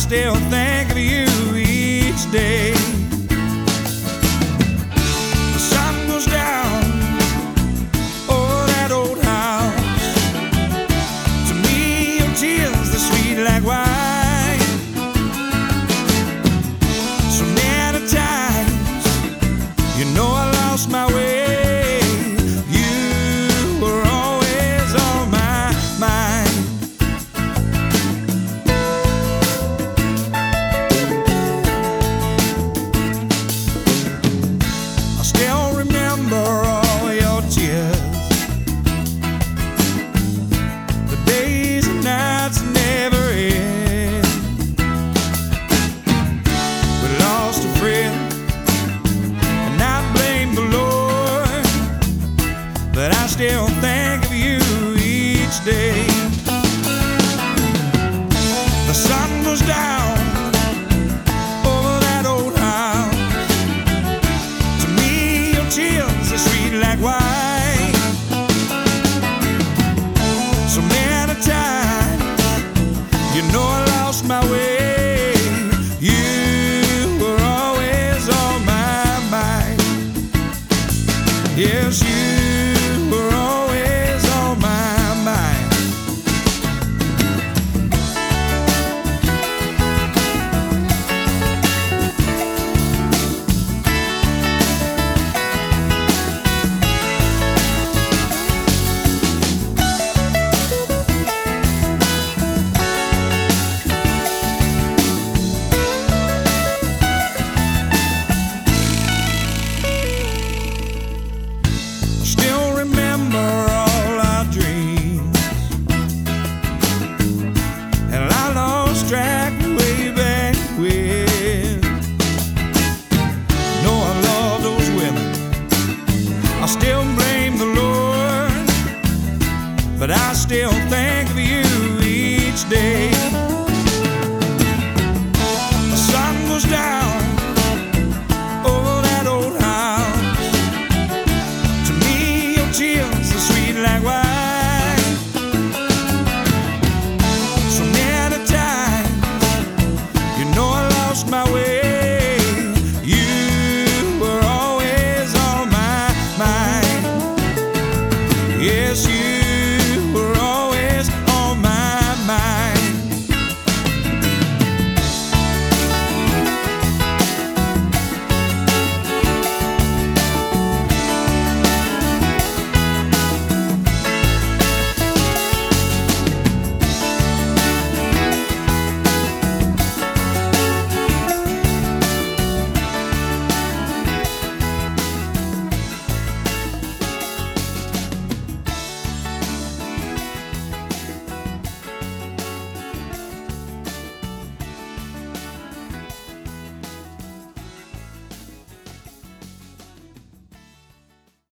still think of you each day. The sun goes down over that old house. To me, your tears, they're sweet like wine. So many times, you know I lost my way. But I still think of you each day. The sun goes down over that old house. To me, your tears are sweet like wine. So many times, you know I lost my way. You were always on my mind. Yes, you. Still remember all our dreams, and I lost track way back when. No, I love those women, I still blame the Lord, but I still